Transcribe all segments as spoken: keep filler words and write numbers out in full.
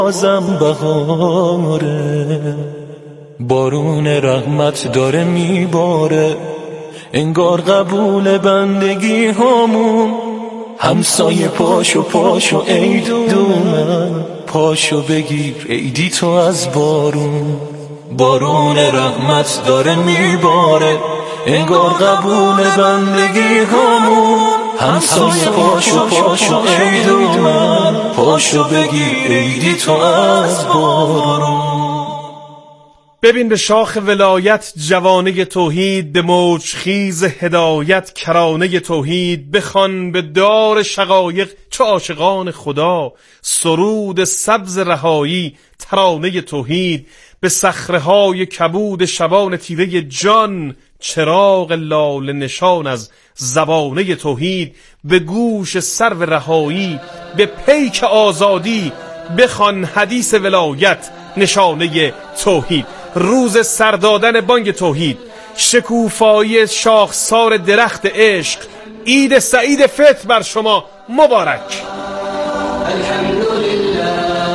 بازم بهاره، بارون رحمت داره میباره، انگار قبول بندگی همون. همسایه پاشو پاشو عید اومد، پاشو بگیر عیدی تو از بارون. بارون رحمت داره میباره، انگار قبول بندگی همون. همسایه پاشو پاشو عید اومد، پاشو بگیر عیدی تو از بارون. ببین به شاخ ولایت جوانه توحید، به موج خیز هدایت کرانه توحید. بخوان به دار شقایق چو عاشقان خدا، سرود سبز رهایی ترانه توحید. به صخره‌های کبود شبان تیره جان، چراغ لاله نشان از زبانه توحید. به گوش سرو رهایی به پیک آزادی، بخوان حدیث ولایت نشانه توحید. روز سردادن بانگ توحید، شکوفایی شاخسار درخت عشق، عید سعید فطر بر شما مبارک. الحمدلله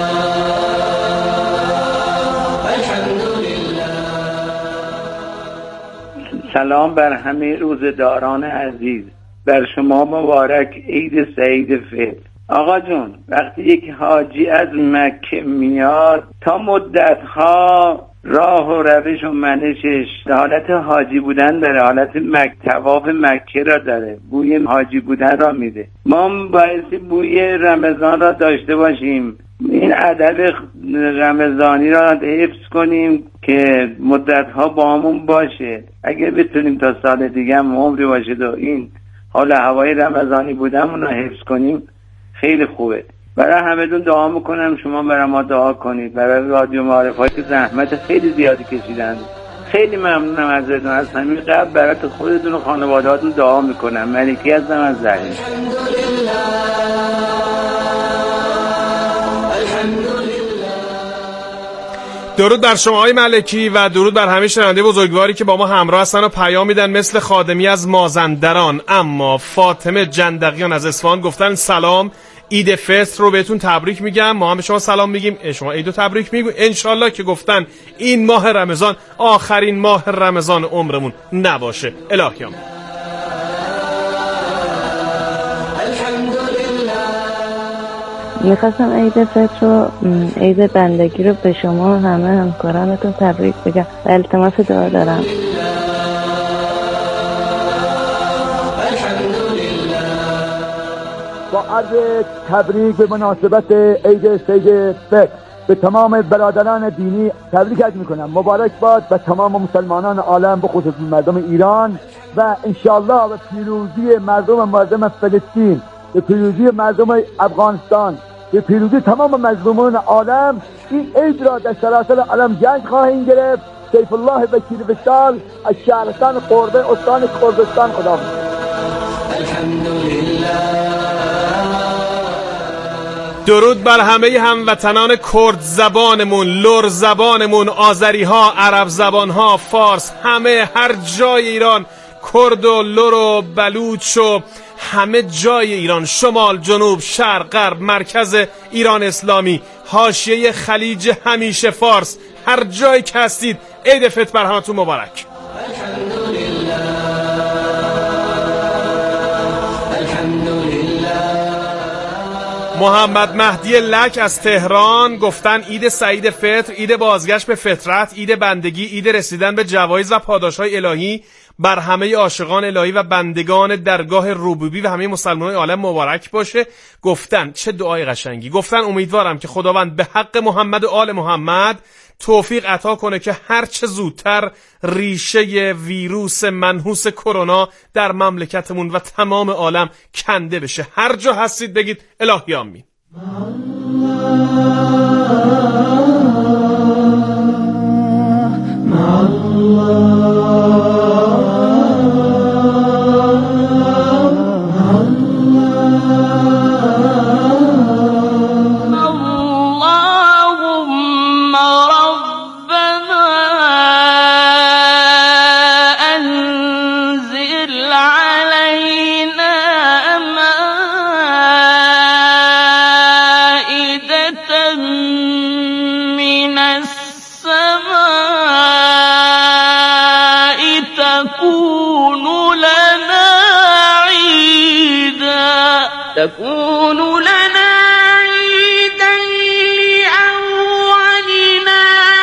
الحمدلله. سلام بر همه روزداران عزیز، بر شما مبارک عید سعید فطر. آقا جون، وقتی یک حاجی از مکه میاد تا مدتها راه و روش و منشش حالت حاجی بودن داره، حالت مک طواف مکه را داره، بوی حاجی بودن را میده. ما بایستی بوی رمضان را داشته باشیم، این ادب رمضانی را حفظ کنیم که مدتها با همون باشه. اگر بتونیم تا سال دیگه هم عمری باشه و این حال هوای رمضانی بودن را حفظ کنیم خیلی خوبه. برای همه‌تون دعا میکنم، شما برای ما دعا کنید، برای رادیو معارفه‌ای که زحمت خیلی زیادی کشیدن. خیلی ممنونم ازتون، از همین قبل برای خودتون و خانواده‌هاتون دعا میکنم. ملکی هستم از زرین. درود بر شما های ملکی و درود بر همه شنونده بزرگواری که با ما همراه هستن و پیام میدن، مثل خادمی از مازندران. اما فاطمه جندقیان از اصفهان گفتن سلام، عید فطر رو بهتون تبریک میگم. ما هم به شما سلام میگیم، شما عیدو تبریک میگیم. انشالله که گفتن این ماه رمضان آخرین ماه رمضان عمرمون نباشه. الهیام میخواستم عید فطر رو، عید بندگی رو به شما همه همکارانتون تبریک بگم و التماس دعا دارم. با عرض تبریک به مناسبت عید سید فطر به تمام برادران دینی تبریک عرض میکنم. مبارک باد به تمام مسلمانان عالم، به خصوص مردم ایران و انشالله به پیروزی مردم مردم فلسطین، به پیروزی مردم افغانستان، به پیروزی تمام مظلومان عالم. این عید را در سراسر عالم جنگ خواهیم گرفت. سیف الله وکیل وصال از شهرستان خرده استان کردستان. خدا درود بر همه هموطنان کرد زبانمون، لر زبانمون، آذری ها، عرب زبان ها، فارس، همه هر جای ایران، کرد و لر و بلوچ و همه جای ایران، شمال، جنوب، شرق، غرب، مرکز ایران اسلامی، حاشیه خلیج همیشه فارس، هر جایی که هستید عید فطر بر همتون مبارک. محمد مهدی لک از تهران گفتن عید سعید فطر، عید بازگشت به فطرت، عید بندگی، عید رسیدن به جوایز و پاداش‌های الهی بر همه عاشقان الهی و بندگان درگاه ربوبی و همه مسلمانان عالم مبارک باشه. گفتن چه دعای قشنگی، گفتن امیدوارم که خداوند به حق محمد و آل محمد توفیق عطا کنه که هر چه زودتر ریشه ویروس منحوس کرونا در مملکتمون و تمام عالم کنده بشه. هر جا هستید بگید الهی آمین. مائدة يكون لنا عيدا لأولنا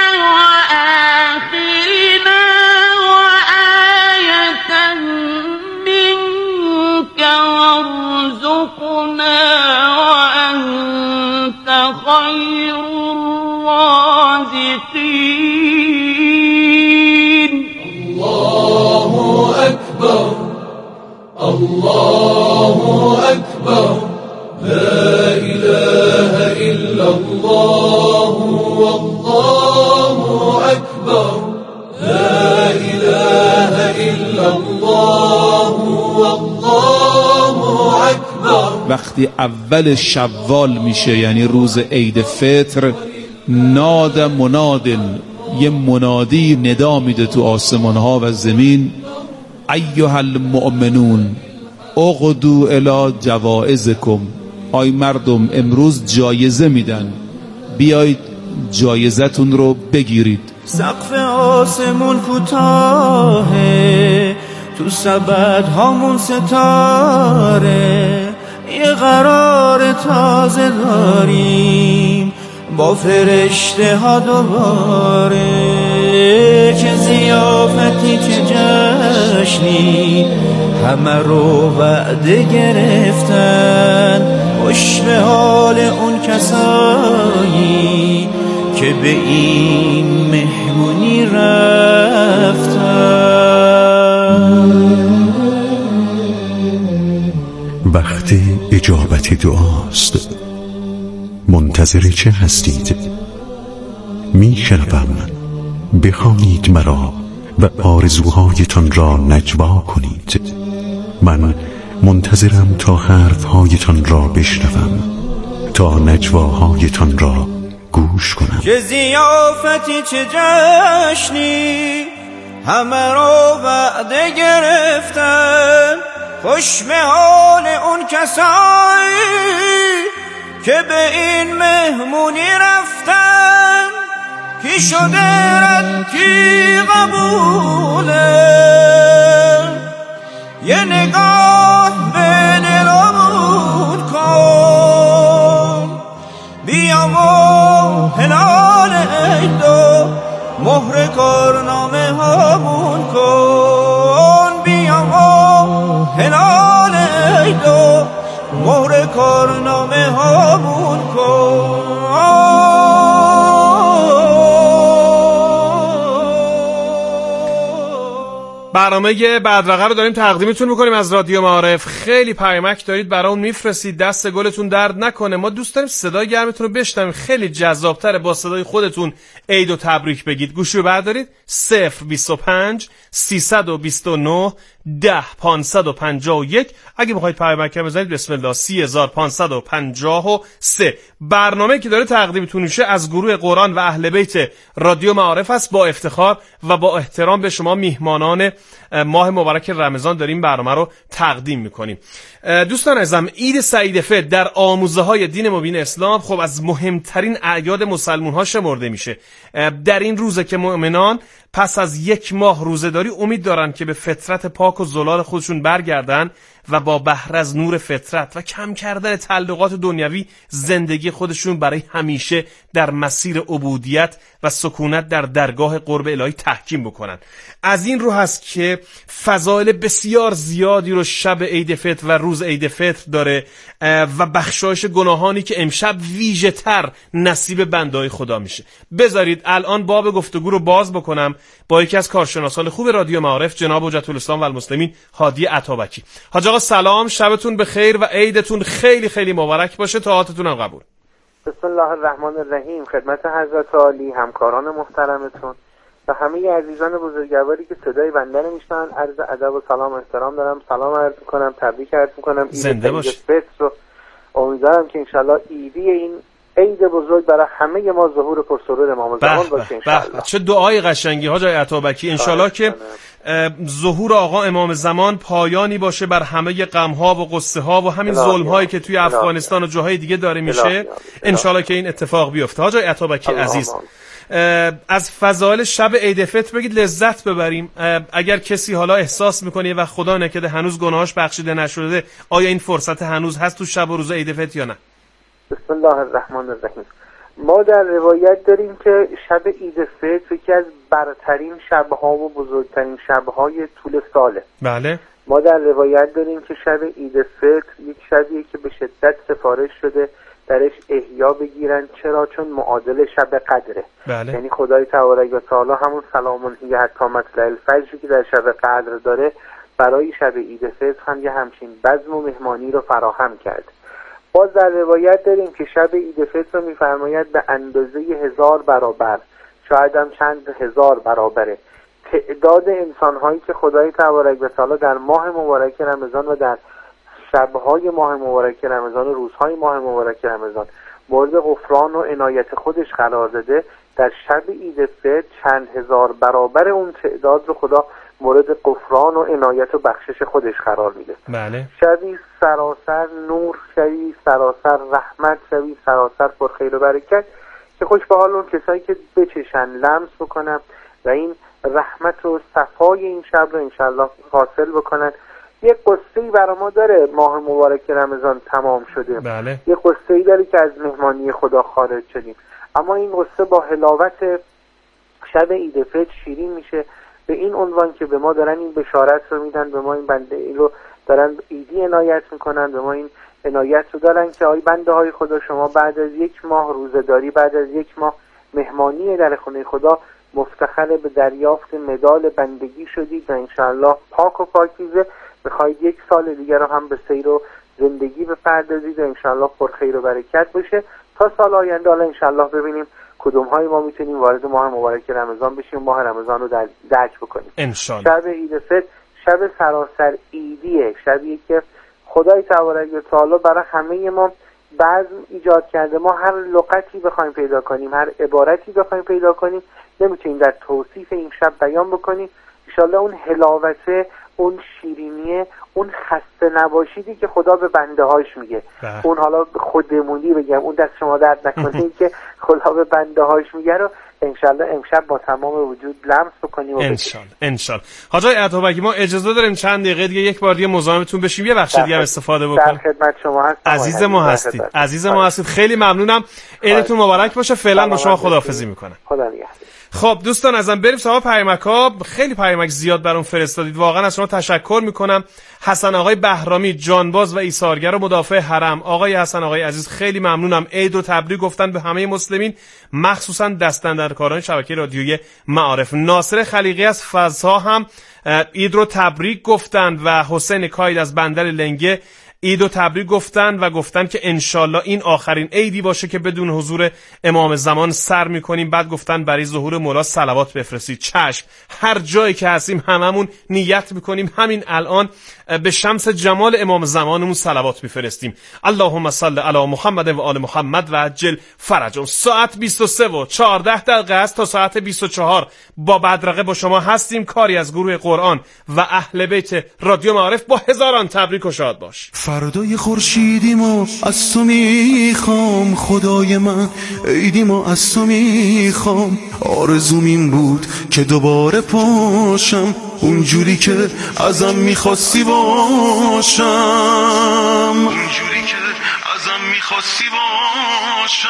وآخرنا وآية منك وارزقنا وأنت خير الرازقين. الله أكبر الله أكبر لا إله إلا الله والله أكبر لا إله إلا الله والله أكبر. وقتی اول شوال میشه یعنی روز عید فطر، ناد منادن، یه منادی ندا میده تو آسمان ها و زمین، ایها المؤمنون اغدوا الی جوائزکم، آی مردم امروز جایزه میدن، بیایید جایزتون رو بگیرید. سقف آسمون کوتاهه، تو سبد هامون ستاره، یه قرار تازه داریم با فرشته ها دوباره، چه زیافتی چه جشنی، همه رو وعده گرفتن، خوش به حال اون کسایی که به این مهمونی رفتن. وقت اجابت دعاست، منتظر چه هستید؟ می شنوم، بخوانید مرا و آرزوهایتان را نجوا کنید. من منتظرم تا حرفهایتان را بشنوم، تا نجواهایتان را گوش کنم. چه ضیافتی چه جشنی، همه رو وعده گرفتن، خوش به حال اون کسایی که به این مهمونی رفتن، کی شده رد کی قبوله، یه نگاه به دلمون کن، بیا و هلال عیدو مهر کارنامه هامون کن، بیا و هلال عیدو مهر کارنامه هامون کن. برنامه بدرقه رو داریم تقدیمتون میکنیم از رادیو معارف. خیلی پیامک دارید برامون میفرستید، دست گلتون درد نکنه. ما دوست داریم صدای گرمتون رو بشنویم، خیلی جذابتره با صدای خودتون عید و تبریک بگید. گوشی رو بردارید صفر بیست و پنج سیصد و بیست و نه ده پانصد و پنجاه و یک. اگه بخواید پیامک بزنید بسم الله سی هزار پانصد و پنجاه و سه. برنامه که داره تقدیمتون میشه از گروه قرآن و اهل بیت رادیو معارف است. با افتخار و با احترام به شما میهمانان ماه مبارک رمضان داریم برنامه رو تقدیم میکنیم. دوستان عزیزم، عید سعید فطر در آموزه های دین مبین اسلام خب از مهمترین اعیاد مسلمان ها شمرده میشه. در این روزه که مؤمنان پس از یک ماه روزه‌داری امید دارن که به فطرت پاک و زلال خودشون برگردن و با بهره از نور فطرت و کم کردن تعلقات دنیوی زندگی خودشون برای همیشه در مسیر عبودیت و سکونت در درگاه قرب الهی تحکیم بکنن. از این رو هست که فضایل بسیار زیادی رو شب عید فطر و روز عید فطر داره و بخشایش گناهانی که امشب ویژه تر نصیب بنده‌های خدا میشه. بذارید الان باب گفتگو رو باز بکنم با یکی از کارشناسان خوب رادیو معارف، جناب حجت الاسلام و المسلمین هادی عطابکی. حاج آقا سلام، شبتون بخیر و عیدتون خیلی خیلی مبارک باشه. طاعتتون هم قبول. بسم الله الرحمن الرحیم. خدمت حضرت عالی، همکاران محترمتون و همه عزیزان بزرگواری که صدای بنده رو میشنن عرض ادب و سلام و احترام دارم. سلام عرض میکنم، تبریک عرض میکنم. زنده باش. عید فطر رو امیدوارم که انشالله عیدی این عید بزرگ برای همه ما ظهور پرسرور امام زمان باشه انشاءالله. چه دعای قشنگی حاج عطابکی. انشالله که ظهور آقا امام زمان پایانی باشه بر همه غم‌ها و غصه‌ها و همین ظلم‌هایی که توی افغانستان و جاهای دیگه داره میشه. انشالله که این اتفاق بیفته. حاج عطابکی عزیز، از فضایل شب عید فطر بگید لذت ببریم. اگر کسی حالا احساس میکنه و خدا نکرده هنوز گناهاش بخشیده نشده، آیا این فرصت هنوز هست تو شب و روز عید فطر یا نه؟ بسم الله الرحمن الرحیم. ما در روایت داریم که شب عید فطر یکی از برترین شبها و بزرگترین شبهای طول ساله. بله. ما در روایت داریم که شب عید فطر یک شبیه که به شدت سفارش شده درش احیا بگیرن. چرا؟ چون معادل شب قدره. بله. یعنی خدای تبارک و تعالی همون سلام هی حتی مطلع الفجر که در شب قدر داره برای شب عید فطر هم یه همچین بزم و مهمانی رو فراهم کرد. باز در روایت داریم که شب عید فطر رو می‌فرماید به اندازه هزار برابر، شاید هم چند هزار برابره تعداد انسان‌هایی که خدای تبارک و تعالی در ماه مبارک رمضان و در شب‌های ماه مبارک رمضان و روزهای ماه مبارک رمضان مورد غفران و عنایت خودش قرار داده، در شب عید فطر چند هزار برابر اون تعداد رو خدا مورد غفران و عنایت و بخشش خودش قرار میده. بله. شبی سراسر نور، شبی سراسر رحمت، شبی سراسر پر خیر و برکت که خوش به حال اون کسایی که بچشن، لمس بکنن و این رحمت و صفای این شب رو انشالله حاصل بکنن. یک قصه‌ای برای ما داره ماه مبارک رمضان تمام شده. بله. یک قصه‌ای داره که از مهمانی خدا خارج شدیم، اما این قصه با حلاوت شب عید فطر شیرین میشه به این عنوان که به ما دارن این بشارت رو میدن، به ما این بنده ای رو دارن عیدی عنایت میکنن، به ما این عنایت رو دارن که آی بنده های خدا شما بعد از یک ماه روزه‌داری، بعد از یک ماه مهمانی در خونه خدا مفتخر به دریافت مدال بندگی شدید و انشاءالله پاک و پاکیزه بخواید یک سال دیگر رو هم به سیر و زندگی بپردازید و انشاءالله پر خیر و برکت باشه تا سال آینده. حالا انشاءالله ببینیم کدوم های ما میتونیم وارد ماه مبارک رمضان بشیم، ماه رمضان رو در درک بکنیم. انشاءالله. شب عید فطر شب سراسر عیدیه، شبیه که خدای تبارک و تعالی برای همه ما بزم ایجاد کرده. ما هر لغتی بخوایم پیدا کنیم، هر عبارتی بخوایم پیدا کنیم، نمیتونیم در توصیف این شب بیان بکنیم. انشاءالله اون حلاوته، اون شیرینیه، اون خسته نباشیدی که خدا به بنده هاش میگه، اون حالا خودمونی بگم، اون دست شما درد نکنه که خدا به بنده هاش میگه رو انشالله امشب با تمام وجود لمس بکنیم. انشالله انشالله. حاج عطابکی ما اجازه داریم چند دقیقه دیگه یک بار دیگه مزاحمتون بشیم، یه بخش دیگه هم استفاده بکنیم. در خدمت شما هستم. عزیز ما هستید. عزیز ما هستید. خیلی ممنونم. عیدتون مبارک باشه. فعلا با شما خداحافظی میکنم. خدا نگهدار. خب دوستان ازم بریم سراغ پیامک‌ها. خیلی پیامک زیاد برام فرستادید، واقعا از شما تشکر میکنم. حسن آقای بهرامی جانباز و ایثارگر و مدافع حرم، آقای حسن آقای عزیز خیلی ممنونم. عید و تبریک گفتن به همه مسلمین، مخصوصا دستاندرکاران شبکه رادیویی معارف. ناصر خلیقی از فضا هم عید رو تبریک گفتند و حسین کاید از بندر لنگه عید و تبریک گفتن و گفتن که انشالله این آخرین عیدی باشه که بدون حضور امام زمان سر میکنیم. بعد گفتن برای ظهور مولا صلوات بفرستید. چشم، هر جایی که هستیم هممون نیت میکنیم همین الان به شمس جمال امام زمانمون صلوات میفرستیم. اللهم صل علی محمد و آل محمد و عجل فرجهم. ساعت بیست و سه و چهارده دقیقه است تا ساعت بیست و چهار با بدرقه با شما هستیم. کاری از گروه قرآن و اهل بیت رادیو معارف با هزاران تبریک و شاد باش. فردای خورشیدیمو از تو میخوام خدای من، عیدیمو از تو میخوام. آرزوم این بود که دوباره پاشم اونجوری که ازم میخواستی باشم، اونجوری که ازم میخواستی باشم.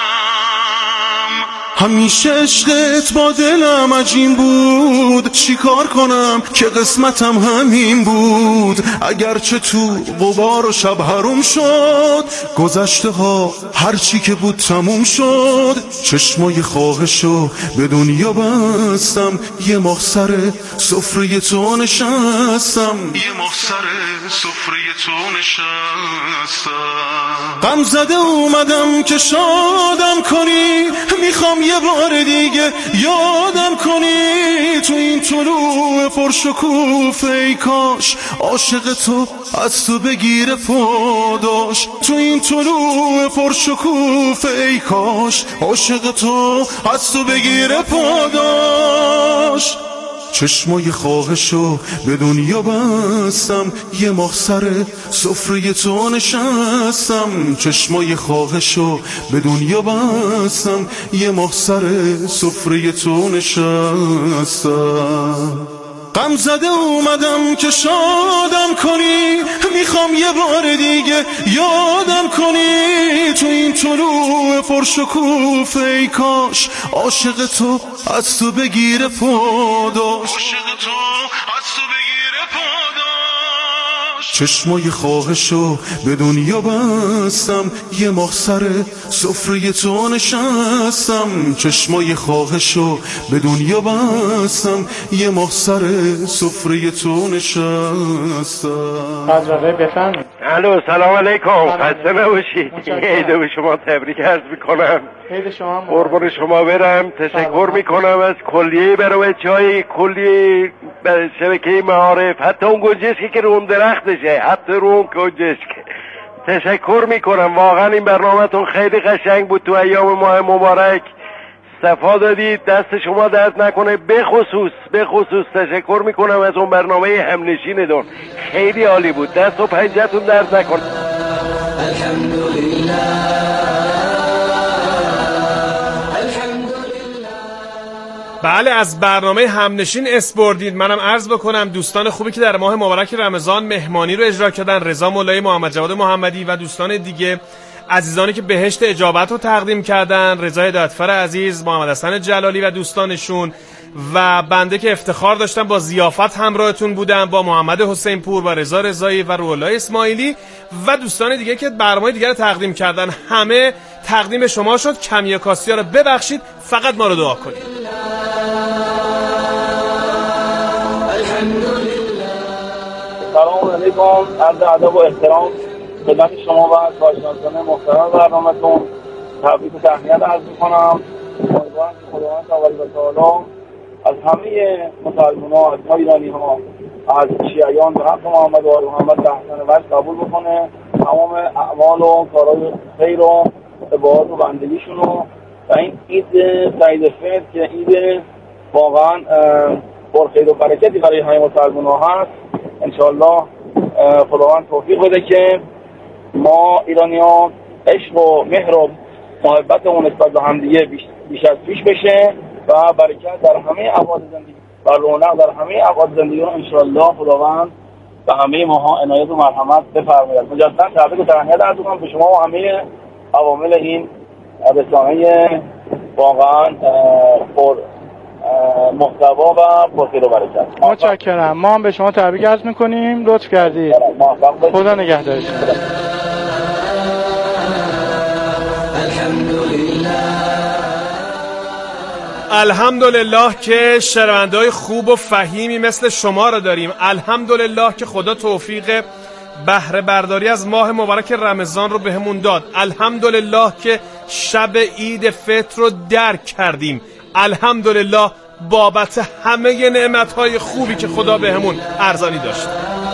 همیشه عشقت با دلم عجین بود، چی کار کنم که قسمتم همین بود. اگرچه تو غبار و شب حروم شد، گذشته ها هرچی که بود تموم شد. چشمای خواهشو به دنیا بستم، یه ماه سر سفره تو نشستم، یه ماه سر سفره تو نشستم. غم زده اومدم که شادم کنی، میخوام یه بار دیگه یادم کنی تو این طلوع پرشکوفه، ای کاش عاشق تو از تو بگیره پاداش. تو این طلوع پرشکوفه، ای کاش عاشق تو از تو بگیره پاداش. چشمای خواهشو به دنیا بستم، یه ماه سر سفره تو نشستم. چشمای خواهشو به دنیا بستم، یه ماه سر سفره تو نشستم. غم زده اومدم که شادم کنی، میخوام یه بار دیگه یادم کنی تو این طلوع پرشکوفه، ای کاش عاشق تو از تو بگیره پاداش. عاشق تو از تو بگیره پاداش. چشمای خواهشو به دنیا بستم، یه ماه سر سفره تو نشستم. چشمای خواهشو به دنیا بستم، یه ماه سر سفره تو نشستم. حضرت بفرمایید. الو سلام علیکم، خسته نباشید. عید به شما تبریک عرض میکنم. عید شما قربان شما برم. تشکر میکنم از کلیه برای چای کلیه شبکه معارف، حتی اون گنجشکی که رو اون درختشه، حتی رو اون گنجشک. تشکر میکنم، واقعا این برنامه‌تون خیلی قشنگ بود. تو ایام ماه مبارک صفا دادید، دست شما درد نکنه. به خصوص به خصوص تشکر میکنم از اون برنامه همنشینتون، خیلی عالی بود. دست و پنجه‌تون درد نکنه. بله، از برنامه همنشین اسپردید. منم عرض بکنم دوستان خوبی که در ماه مبارک رمضان مهمانی رو اجرا کردن، رضا مولایی، محمد جواد محمدی و دوستان دیگه، عزیزانی که بهشت اجابت رو تقدیم کردن، رضا هدایتفر عزیز، محمد حسن جلالی و دوستانشون، و بنده که افتخار داشتم با ضیافت همراهتون بودم با محمد حسین پور و رضا رضایی و روح‌الله اسماعیلی و دوستان دیگه که برنامه دیگه رو تقدیم کردن. همه تقدیم شما شد. کمی کاسیا رو ببخشید، فقط ما رو دعا کنید. سلام علیکم، عرض ادب و احترام خدمت شما و کارشناسان محترم برنامه‌تون. تبریک و تهنیت عرض می‌کنم. امیدوارم که خداوند تعالی و تعالی از همه مسلمان‌ها، از ما ایرانی‌ها، از شیعیان به حق محمد و آل محمد به احسن وجه قبول بکنه. تمام اعمال و کارهای خیر و عبادات و بندگیشون رو و این عید سعید فطر که عید واقعا پر خیر و برکتی برای همه مسلمان‌ها هست، انشاءالله خداوند توفیق بده که ما ایرانی‌ها عشق و مهر و محبتمون نسبت به همدیگه بیش, بیش از پیش بشه و برکت در همه ابعاد زندگی و رونق در همه ابعاد زندگی رو انشاءالله خداوند به همه ماها عنایت و مرحمت بفرماید. مجددا تبریک و تهنیت عرض می‌کنم به شما و همه عوامل این رسانه واقعا پر محتوا و پرخیر و برکت. متشکرم. ما هم به شما تبریک عرض می‌کنیم، لطف کردید. خدا نگهدارتون. الحمدلله که شنونده‌های خوب و فهیمی مثل شما را داریم. الحمدلله که خدا توفیق بهره برداری از ماه مبارک رمضان رو بهمون داد. الحمدلله که شب عید فطر رو درک کردیم. الحمدلله بابت همه نعمت‌های خوبی که خدا بهمون ارزانی داشت.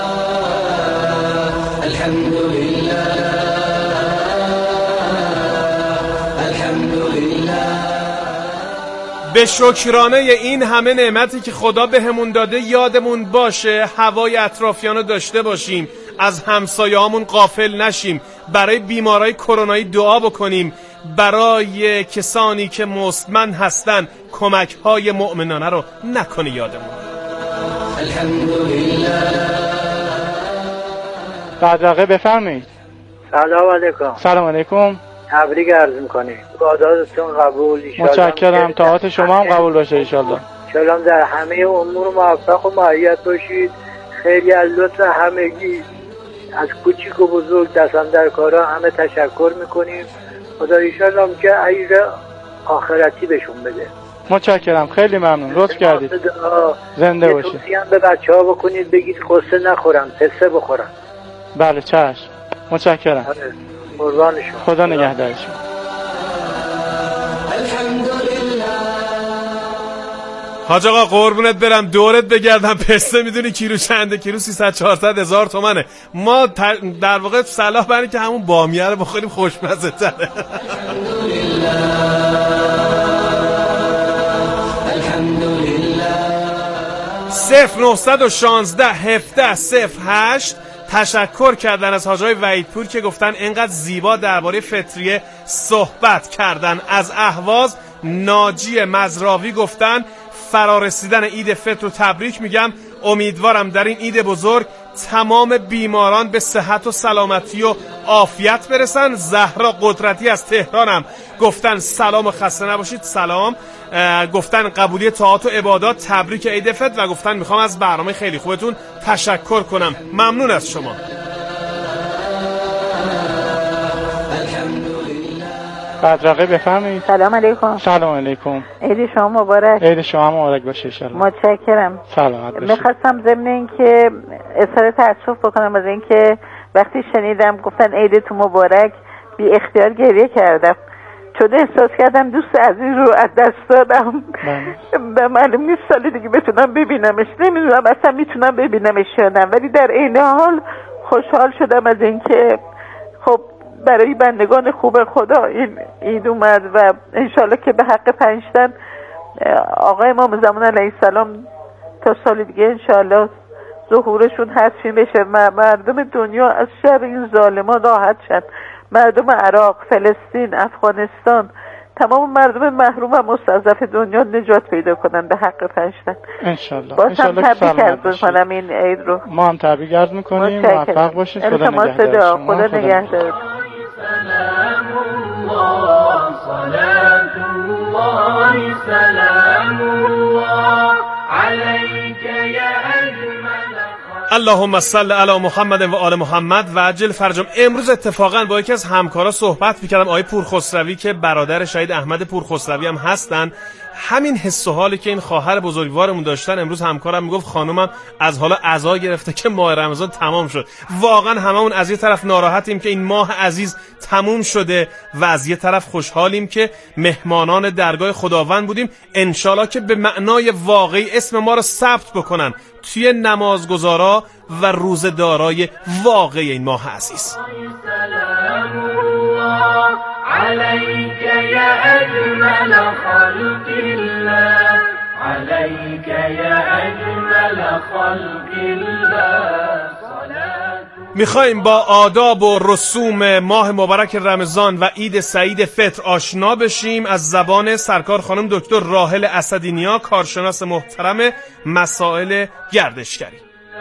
به شکرانه این همه نعمتی که خدا بهمون داده یادمون باشه هوای اطرافیان رو داشته باشیم، از همسایه‌هامون غافل نشیم، برای بیمارای کرونایی دعا بکنیم، برای کسانی که مستمند هستن کمک‌های مؤمنانه رو نکنه یادمون. بدرقه بفرمایید. سلام علیکم. سلام علیکم. تبریک عرض می‌کنیم. عباداتتون قبول ان شاء الله. متشکرم. طاعت شما هم قبول باشه ان شاء الله. ان شاء الله در همه امور موفق و معیت باشید. خیلی از لطف همگی از کوچیک و بزرگ دستم در کارا همه تشکر می‌کنیم. خدا ان شاء الله که عید آخرتی بهشون بده. متشکرم. خیلی ممنون. لطف کردید. زنده باشید. توصیه به بچه‌ها بکنید بگید قصه نخورن، پسته بخورن. بله چشم. متشکرم. قربان شما. خدا نگهدار شما. الحمدلله حاج آقا قربونت برم، دورت بگردم. پسته میدونی کیلو چنده؟ کیلو سیصد چهارصد هزار تومنه. ما در واقع صلاح برای که همون بامیه رو بخوریم خوشمزه تره. صفر نهصد و شانزده هفده صفر هشت تشکر کردن از حاجای وحیدپور که گفتن اینقدر زیبا درباره فطریه صحبت کردن. از اهواز ناجی مزراوی گفتن فرارسیدن عید فطر رو تبریک میگم، امیدوارم در این عید بزرگ تمام بیماران به صحت و سلامتی و عافیت برسن. زهرا قدرتی از تهرانم گفتن سلام و خسته نباشید. سلام. گفتن قبولی طاعات و عبادات، تبریک عید فطر و گفتن میخوام از برنامه خیلی خوبتون تشکر کنم. ممنون از شما. بدرقه بفرمایید. سلام علیکم. سلام علیکم. عید شما مبارک. عید شما مبارک باشه ان شاء الله. متشکرم. سلامت باشید. میخواستم ضمن اینکه اظهار تأسف بکنم از اینکه وقتی شنیدم گفتن عیدتون مبارک بی اختیار گریه کردم، چون احساس کردم دوست عزیز رو از دست دادم و معلوم نیست سال دیگه بتونم ببینمش. نمیدونم اصلا میتونم ببینمش یا نه، ولی در عین حال خوشحال شدم از اینکه خب برای بندگان خوب خدا این عید اومد و انشالله که به حق پنجتن آقای امام زمان علیه السلام تا سال دیگه انشالله ظهورشون حتمی بشه و مردم دنیا از شر این ظالمان راحت شن. مردم عراق، فلسطین، افغانستان، تمام مردم محروم و مستضعف دنیا نجات پیدا کنن به حق پنجتن. انشالله. بازم تبریک عرض کنم این عید رو. ما هم تبریک عرض میکنیم. موفق باشید. خدا نگهدار شما. خدا نگهدار. سلام الله صلاة الله سلام الله عليك يا أجمل. اللهم صل علی محمد و آل محمد و عجل فرجهم. امروز اتفاقا با یکی از همکارا صحبت می‌کردم، آقای پورخسروی که برادر شهید احمد پورخسروی هم هستن. همین حس و حالی که این خواهر بزرگوارمون داشتن، امروز همکارم میگفت خانومم از حالا عزا گرفته که ماه رمضان تمام شد. واقعا هممون از یه طرف ناراحتیم که این ماه عزیز تموم شده و از یه طرف خوشحالیم که مهمانان درگاه خداوند بودیم. انشالله که به معنای واقعی اسم ما رو ثبت بکنن توی نمازگزارا و روزدارای واقعی این ماه عزیز. عليك يا أجمل خلق الله عليك يا أجمل خلق الله. میخوایم با آداب و رسوم ماه مبارک رمضان و عید سعید فطر آشنا بشیم از زبان سرکار خانم دکتر راحل اسدی‌نیا، کارشناس محترم مسائل گردشگری.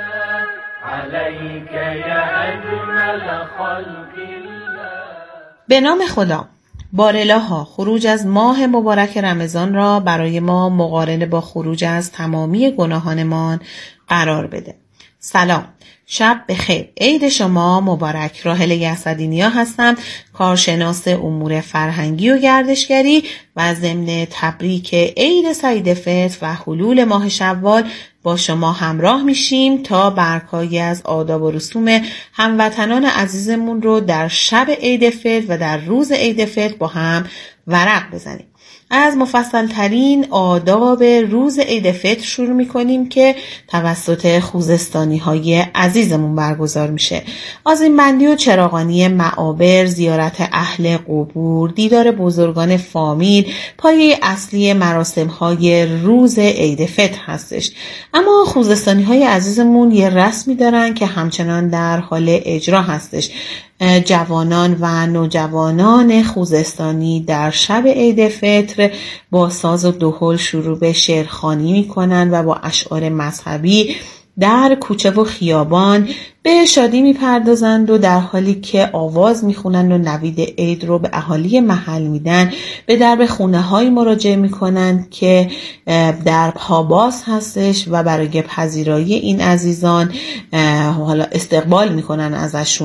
عليك يا أجمل خلق الله. به نام خدا. بارالها خروج از ماه مبارک رمضان را برای ما مقارن با خروج از تمامی گناهانمان قرار بده. سلام، شب بخیر، عید شما مبارک. راحل اسدی‌نیا هستم، کارشناس امور فرهنگی و گردشگری و ضمن تبریک عید سعید فطر و حلول ماه شوال با شما همراه میشیم تا برکایی از آداب و رسوم هموطنان عزیزمون رو در شب عید فطر و در روز عید فطر با هم ورق بزنیم. از مفصل ترین آداب روز عید فطر شروع میکنیم که توسط خوزستانی های عزیزمون برگزار میشه. آذین بندی و چراغانی معابر، زیارت اهل قبور، دیدار بزرگان فامیل پایه اصلی مراسم های روز عید فطر هستش. اما خوزستانی های عزیزمون یه رسمی دارن که همچنان در حال اجرا هستش. جوانان و نوجوانان خوزستانی در شب عید فطر با ساز و دهل شروع به شعرخوانی میکنن و با اشعار مذهبی در کوچه و خیابان به شادی میپردازند و در حالی که آواز میخونند و نوید عید رو به اهالی محل میدن به درب خونه های مراجعه میکنند که دربها باز هستش و برای پذیرایی این عزیزان حالا استقبال میکنن ازشون.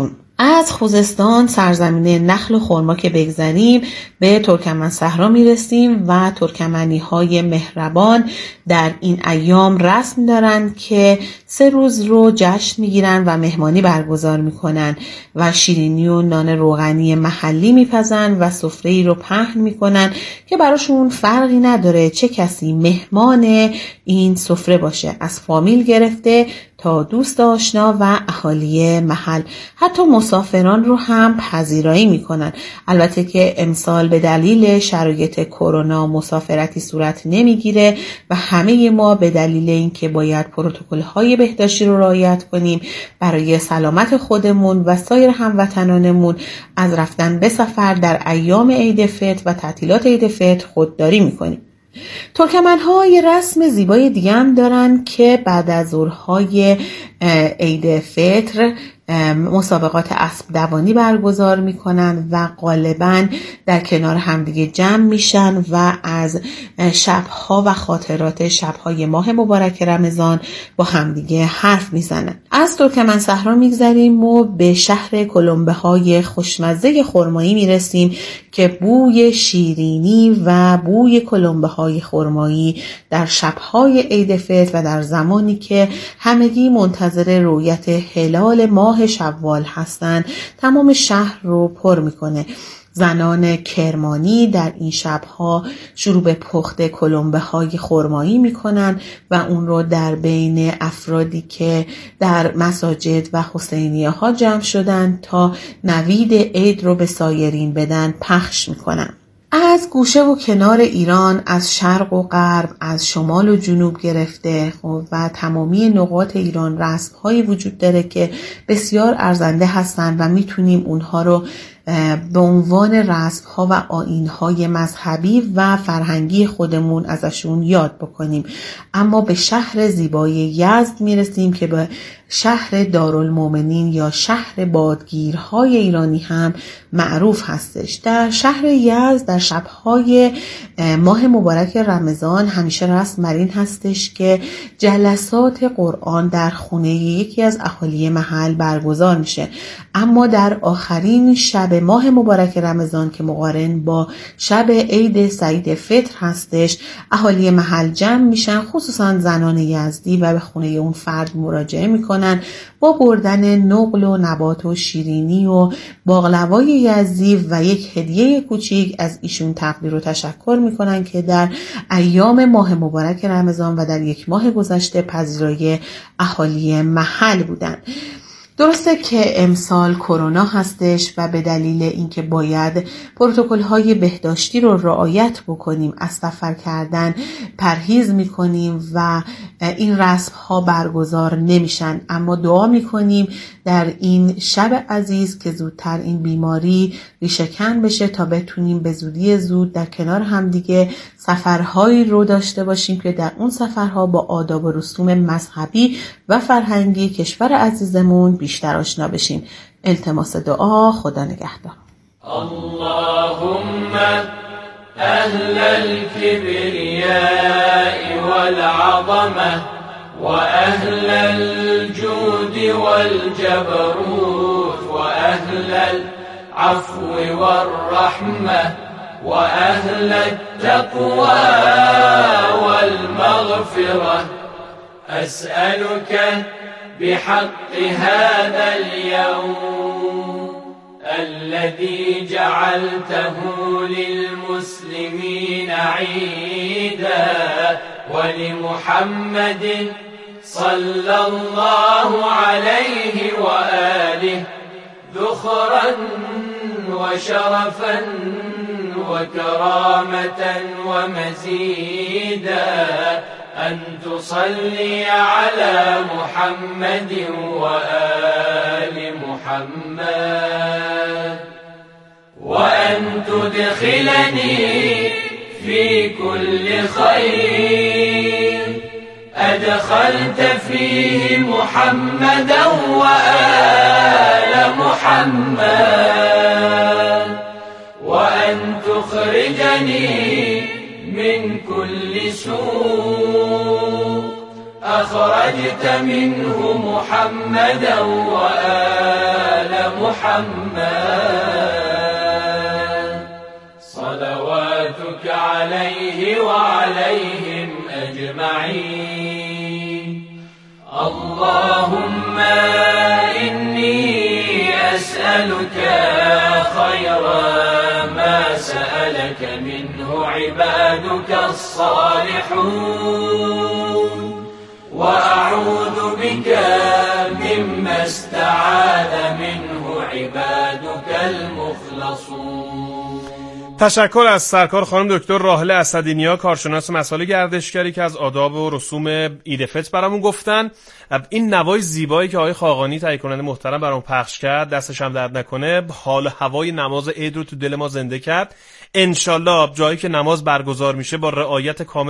از خوزستان سرزمین نخل و خرما که بگذریم به ترکمن صحرا میرسیم و ترکمنی های مهربان در این ایام رسم دارند که سه روز رو جشن میگیرن و مهمانی برگزار میکنن و شیرینی و نان روغنی محلی میپزن و سفره‌ای رو پهن میکنن که براشون فرقی نداره چه کسی مهمان این سفره باشه، از فامیل گرفته تا دوست آشنا و اهالی محل. حتی مسافران رو هم پذیرایی میکنن. البته که امسال به دلیل شرایط کرونا مسافرتی صورت نمیگیره و همه ما به دلیل اینکه باید پروتکل‌های بهداشتی رو رعایت کنیم برای سلامت خودمون و سایر هموطنانمون از رفتن به سفر در ایام عید فطر و تعطیلات عید فطر خودداری میکنیم. ترکمن ها یه رسم زیبای دیگه هم دارن که بعد از ظهرهای عید فطر مسابقات اسب دوانی برگزار میکنن و غالبا در کنار همدیگه جمع میشن و از شبها و خاطرات شبهای ماه مبارک رمضان با همدیگه حرف میزنن. از ترکمن صحرا میگذریم و به شهر کلمبه های خوشمزه خرمایی میرسیم که بوی شیرینی و بوی کلمبه های خرمایی در شبهای عید فطر و در زمانی که همگی منتظر رؤیت هلال ماه شوال هستن تمام شهر رو پر میکنه. زنان کرمانی در این شبها شروع به پخت کلمبه های خرمایی میکنن و اون رو در بین افرادی که در مساجد و حسینیه ها جمع شدن تا نوید عید رو به سایرین بدن پخش میکنن. از گوشه و کنار ایران، از شرق و غرب، از شمال و جنوب گرفته و تمامی نقاط ایران رسم‌هایی وجود داره که بسیار ارزنده هستن و میتونیم اونها رو به عنوان رسم‌ها و آیین‌های مذهبی و فرهنگی خودمون ازشون یاد بکنیم. اما به شهر زیبای یزد میرسیم که به شهر دارالمومنین یا شهر بادگیرهای ایرانی هم معروف هستش. در شهر یزد در شب‌های ماه مبارک رمضان همیشه رسم بر این هستش که جلسات قرآن در خونه یکی از اهالی محل برگزار میشه. اما در آخرین شب ماه مبارک رمضان که مقارن با شب عید سعید فطر هستش، اهالی محل جمع میشن، خصوصا زنان یزدی، و به خونه اون فرد مراجعه میکنن با بردن نقل و نبات و شیرینی و باقلوای یزدی و یک هدیه کوچیک از ایشون تقدیر و تشکر میکنن که در ایام ماه مبارک رمضان و در یک ماه گذشته پذیرای اهالی محل بودن. درسته که امسال کرونا هستش و به دلیل اینکه باید پروتکل‌های بهداشتی رو رعایت بکنیم از سفر کردن پرهیز میکنیم و این رسم‌ها برگزار نمیشن، اما دعا میکنیم در این شب عزیز که زودتر این بیماری ریشه‌کن بشه تا بتونیم به زودی زود در کنار همدیگه سفرهایی رو داشته باشیم که در اون سفرها با آداب و رسوم مذهبی و فرهنگی کشور عزیزمون بیشتر آشنا بشیم. التماس دعا. خدا نگهدار. اللهم اهل الكبرياء والعظمه واهل الجود والجبروت واهل العفو والرحمه واهل التقوى والمغفره اسالك بحق هذا اليوم الذي جعلته للمسلمين عيدا ولمحمد صلى الله عليه وآله ذخرا وشرفا وكرامة ومزيدا أن تصلي على محمد وآل محمد وأن تدخلني في كل خير أدخلت فيه محمدا وآل محمد وأن تخرجني من كل سوء أخرجت منه محمدا وآل محمد صلواتك عليه وعليهم أجمعين. اللهم إني أسألك خير ما سألك منه عبادك الصالحون وأعوذ بك مما استعاذ منه عبادك المخلصون. تشکر از سرکار خانم دکتر راحله اسدی‌نیا، کارشناس مسائل گردشگری که از آداب و رسوم عید فطر برامون گفتن. این نوای زیبایی که آقای خاقانی تهیه کننده محترم برامون پخش کرد، دستش هم درد نکنه، حال و هوای نماز عید رو تو دل ما زنده کرد. انشالله جایی که نماز برگزار میشه با رعایت کامل